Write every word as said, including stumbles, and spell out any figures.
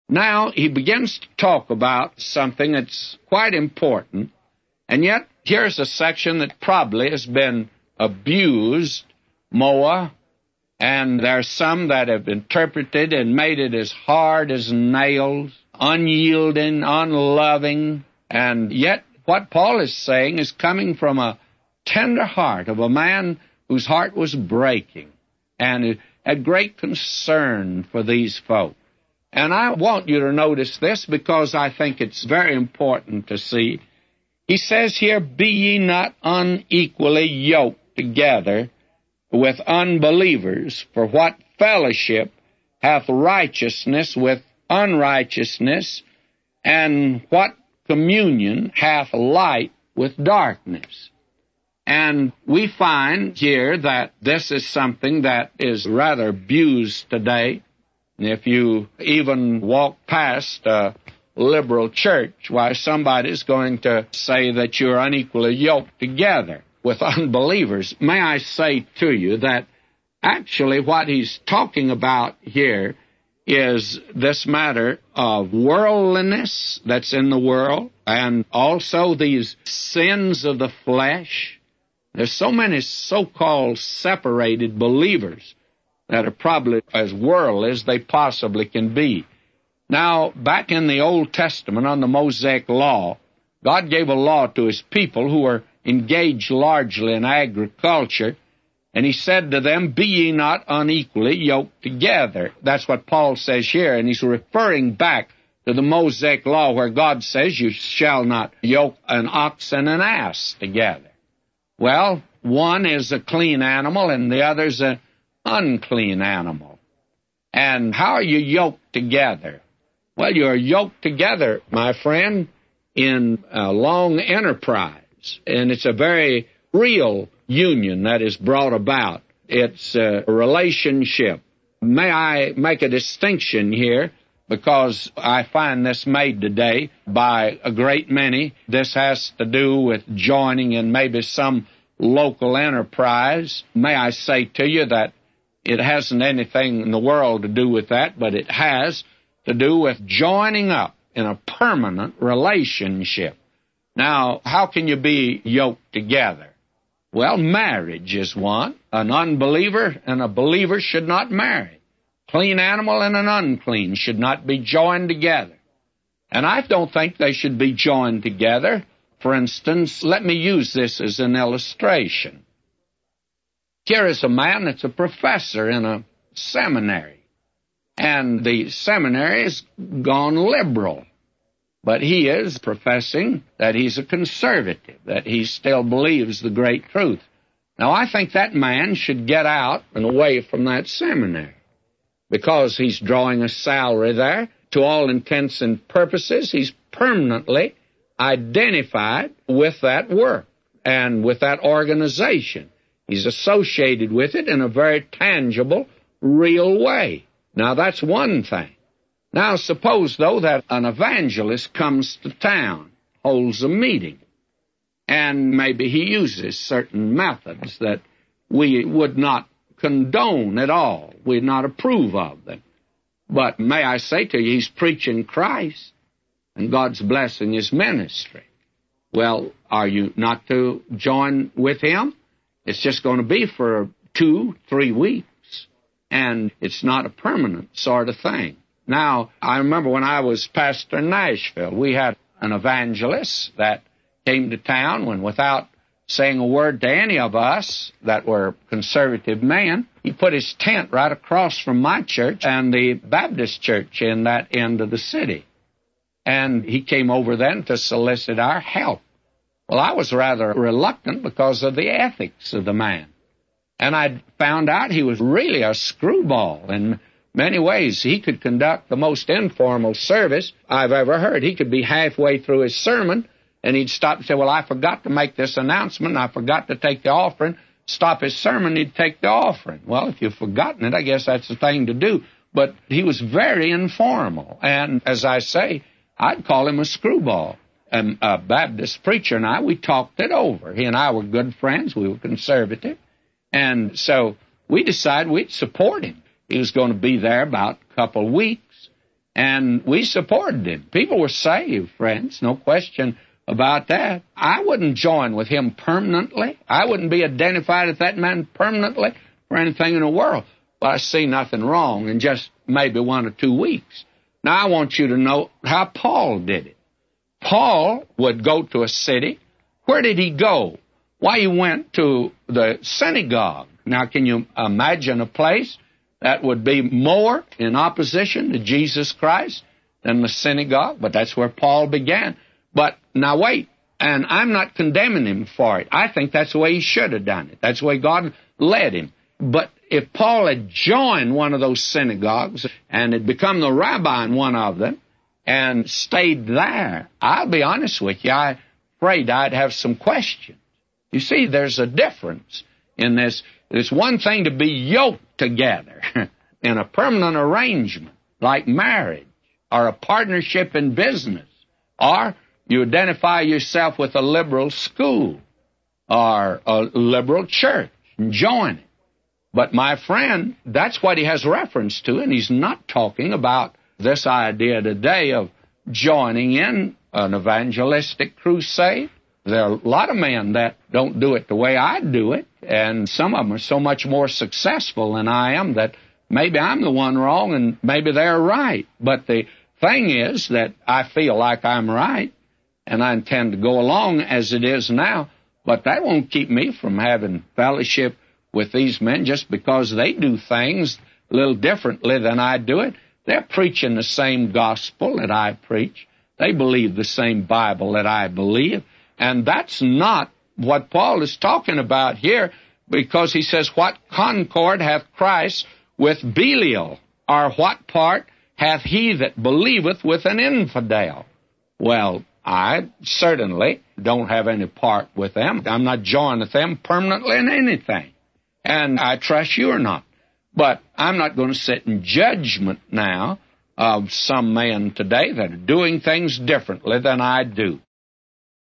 Now he begins to talk about something that's quite important, and yet here's a section that probably has been abused more, and there are some that have interpreted and made it as hard as nails, unyielding, unloving, and yet what Paul is saying is coming from a tender heart of a man whose heart was breaking and had great concern for these folk. And I want you to notice this because I think it's very important to see. He says here, "Be ye not unequally yoked together with unbelievers, for what fellowship hath righteousness with unrighteousness, and what communion hath light with darkness?" And we find here that this is something that is rather abused today. If you even walk past a liberal church, why, somebody's going to say that you're unequally yoked together with unbelievers. May I say to you that actually what he's talking about here is this matter of worldliness that's in the world, and also these sins of the flesh. There's so many so-called separated believers that are probably as worldly as they possibly can be. Now, back in the Old Testament on the Mosaic Law, God gave a law to his people who were engaged largely in agriculture, and he said to them, "Be ye not unequally yoked together." That's what Paul says here, and he's referring back to the Mosaic Law where God says you shall not yoke an ox and an ass together. Well, one is a clean animal and the other's an unclean animal. And how are you yoked together? Well, you're yoked together, my friend, in a long enterprise, and it's a very real union that is brought about. It's a relationship. May I make a distinction here, because I find this made today by a great many. This has to do with joining in maybe some local enterprise. May I say to you that it hasn't anything in the world to do with that, but it has to do with joining up in a permanent relationship. Now, how can you be yoked together? Well, marriage is one. An unbeliever and a believer should not marry. Clean animal and an unclean should not be joined together. And I don't think they should be joined together. For instance, let me use this as an illustration. Here is a man that's a professor in a seminary, and the seminary has gone liberal. But he is professing that he's a conservative, that he still believes the great truth. Now, I think that man should get out and away from that seminary, because he's drawing a salary there. To all intents and purposes, he's permanently identified with that work and with that organization. He's associated with it in a very tangible, real way. Now, that's one thing. Now, suppose, though, that an evangelist comes to town, holds a meeting, and maybe he uses certain methods that we would not condone at all. We'd not approve of them. But may I say to you, he's preaching Christ, and God's blessing his ministry. Well, are you not to join with him? It's just going to be for two, three weeks, and it's not a permanent sort of thing. Now, I remember when I was pastor in Nashville, we had an evangelist that came to town when, without saying a word to any of us that were conservative men, he put his tent right across from my church and the Baptist church in that end of the city. And he came over then to solicit our help. Well, I was rather reluctant because of the ethics of the man. And I found out he was really a screwball in many ways. He could conduct the most informal service I've ever heard. He could be halfway through his sermon, and he'd stop and say, well, I forgot to make this announcement. I forgot to take the offering. Stop his sermon, he'd take the offering. Well, if you've forgotten it, I guess that's the thing to do. But he was very informal. And as I say, I'd call him a screwball. And a Baptist preacher and I, we talked it over. He and I were good friends. We were conservative. And so we decided we'd support him. He was going to be there about a couple of weeks. And we supported him. People were saved, friends, no question about that. I wouldn't join with him permanently. I wouldn't be identified with that man permanently for anything in the world. But I see nothing wrong in just maybe one or two weeks. Now, I want you to know how Paul did it. Paul would go to a city. Where did he go? Why, he went to the synagogue. Now, can you imagine a place that would be more in opposition to Jesus Christ than the synagogue? But that's where Paul began. But now wait, and I'm not condemning him for it. I think that's the way he should have done it. That's the way God led him. But if Paul had joined one of those synagogues and had become the rabbi in one of them and stayed there, I'll be honest with you, I'm afraid I'd have some questions. You see, there's a difference in this. It's one thing to be yoked together in a permanent arrangement like marriage or a partnership in business, or you identify yourself with a liberal school or a liberal church and join it. But, my friend, that's what he has reference to, and he's not talking about this idea today of joining in an evangelistic crusade. There are a lot of men that don't do it the way I do it, and some of them are so much more successful than I am that maybe I'm the one wrong and maybe they're right. But the thing is that I feel like I'm right, and I intend to go along as it is now, but that won't keep me from having fellowship with these men just because they do things a little differently than I do it. They're preaching the same gospel that I preach. They believe the same Bible that I believe. And that's not what Paul is talking about here, because he says, what concord hath Christ with Belial? Or what part hath he that believeth with an infidel? Well, I certainly don't have any part with them. I'm not joined with them permanently in anything. And I trust you or not. But I'm not going to sit in judgment now of some men today that are doing things differently than I do.